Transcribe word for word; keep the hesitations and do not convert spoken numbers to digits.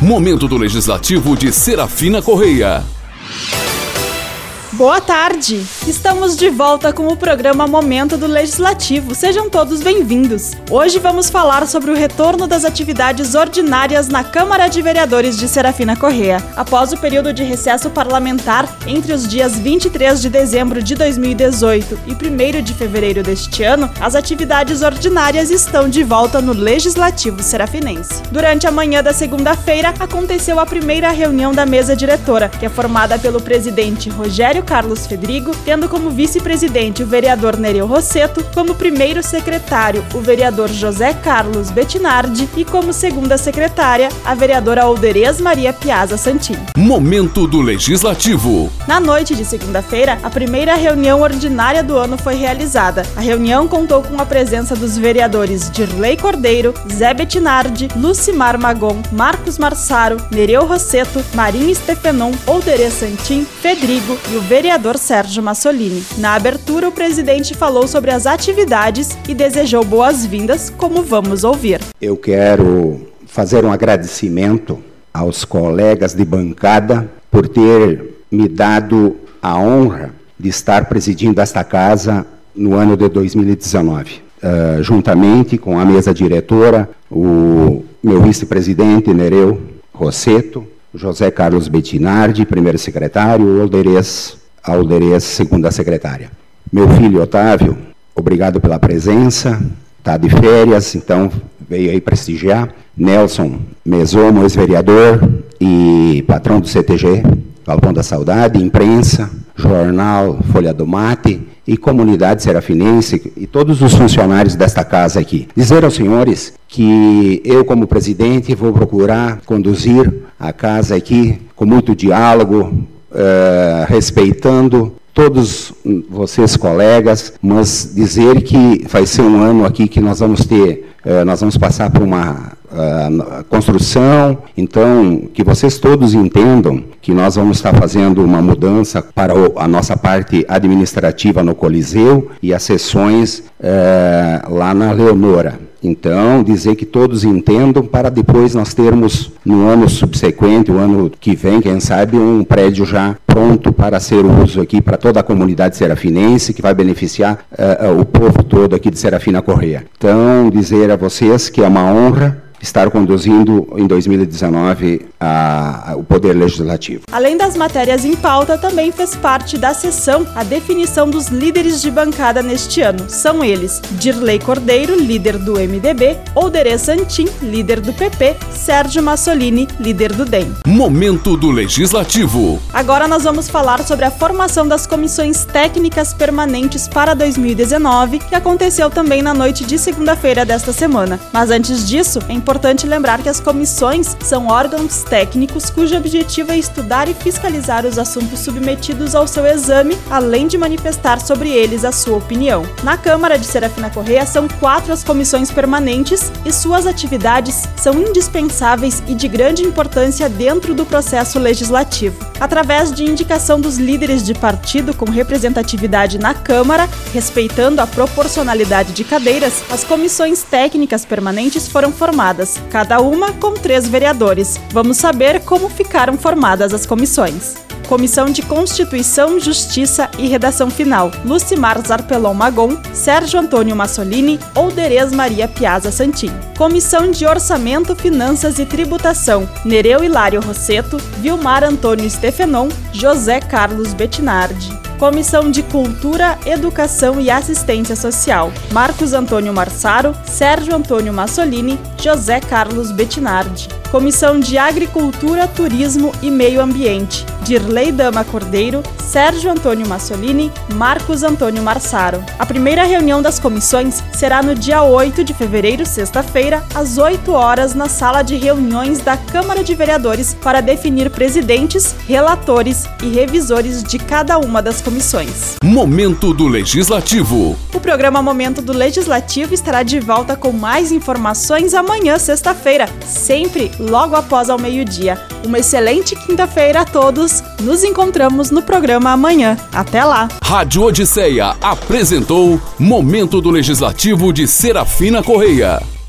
Momento do Legislativo de Serafina Correia. Boa tarde! Estamos de volta com o programa Momento do Legislativo. Sejam todos bem-vindos. Hoje vamos falar sobre o retorno das atividades ordinárias na Câmara de Vereadores de Serafina Correia. Após o período de recesso parlamentar entre os dias vinte e três de dezembro de dois mil e dezoito e primeiro de fevereiro deste ano, as atividades ordinárias estão de volta no Legislativo Serafinense. Durante a manhã da segunda-feira, aconteceu a primeira reunião da mesa diretora, que é formada pelo presidente Rogério Carlos Fedrigo, tendo como vice-presidente o vereador Nereu Rosseto, como primeiro secretário o vereador José Carlos Bettinardi e como segunda secretária a vereadora Alderez Maria Piazza Santin. Momento do Legislativo. Na noite de segunda-feira, a primeira reunião ordinária do ano foi realizada. A reunião contou com a presença dos vereadores Dirley Cordeiro, Zé Bettinardi, Lucimar Magon, Marcos Marsaro, Nereu Rosseto, Marinha Stefenon, Alderez Santin, Fedrigo e o vereador Sérgio Massolini. Na abertura, o presidente falou sobre as atividades e desejou boas-vindas, como vamos ouvir. Eu quero fazer um agradecimento aos colegas de bancada por ter me dado a honra de estar presidindo esta casa no ano de dois mil e dezenove. Uh, juntamente com a mesa diretora, o meu vice-presidente Nereu Rosseto, José Carlos Bettinardi, primeiro secretário, Alderez, Alderez, segunda secretária. Meu filho Otávio, obrigado pela presença, está de férias, então veio aí prestigiar. Nelson Mesomo, ex-vereador e patrão do C T G, Galpão da Saudade, imprensa, jornal Folha do Mate e comunidade serafinense e todos os funcionários desta casa aqui. Dizer aos senhores que eu, como presidente, vou procurar conduzir a casa aqui com muito diálogo, uh, respeitando todos vocês, colegas, mas dizer que vai ser um ano aqui que nós vamos ter, uh, nós vamos passar por uma uh, construção, então que vocês todos entendam que nós vamos estar fazendo uma mudança para o, a nossa parte administrativa no Coliseu e as sessões uh, lá na Leonora. Então, dizer que todos entendam para depois nós termos, no ano subsequente, o ano que vem, quem sabe, um prédio já pronto para ser uso aqui para toda a comunidade serafinense, que vai beneficiar uh, uh, o povo todo aqui de Serafina Correia. Então, dizer a vocês que é uma honra estar conduzindo em dois mil e dezenove a, a, o Poder Legislativo. Além das matérias em pauta, também fez parte da sessão a definição dos líderes de bancada neste ano. São eles: Dirley Cordeiro, líder do M D B, Alderez Santin, líder do P P, Sérgio Massolini, líder do D E M. Momento do Legislativo. Agora nós vamos falar sobre a formação das comissões técnicas permanentes para dois mil e dezenove, que aconteceu também na noite de segunda-feira desta semana. Mas antes disso, é importante importante lembrar que as comissões são órgãos técnicos cujo objetivo é estudar e fiscalizar os assuntos submetidos ao seu exame, além de manifestar sobre eles a sua opinião. Na Câmara de Serafina Correia são quatro as comissões permanentes e suas atividades são indispensáveis e de grande importância dentro do processo legislativo. Através de indicação dos líderes de partido com representatividade na Câmara, respeitando a proporcionalidade de cadeiras, as comissões técnicas permanentes foram formadas, cada uma com três vereadores. Vamos saber como ficaram formadas as comissões. Comissão de Constituição, Justiça e Redação Final, Lucimar Zarpelon Magon, Sérgio Antônio Massolini, Alderez Maria Piazza Santin. Comissão de Orçamento, Finanças e Tributação, Nereu Hilário Rosseto, Vilmar Antônio Stefenon, José Carlos Bettinardi. Comissão de Cultura, Educação e Assistência Social, Marcos Antônio Marsaro, Sérgio Antônio Massolini, José Carlos Bettinardi. Comissão de Agricultura, Turismo e Meio Ambiente, Dirley Dama Cordeiro, Sérgio Antônio Massolini, Marcos Antônio Marsaro. A primeira reunião das comissões será no dia oito de fevereiro, sexta-feira, às oito horas, na sala de reuniões da Câmara de Vereadores, para definir presidentes, relatores e revisores de cada uma das comissões. Momento do Legislativo. O programa Momento do Legislativo estará de volta com mais informações amanhã, sexta-feira, sempre logo após ao meio-dia. Uma excelente quinta-feira a todos. Nos encontramos no programa amanhã. Até lá. Rádio Odisseia apresentou Momento do Legislativo de Serafina Correia.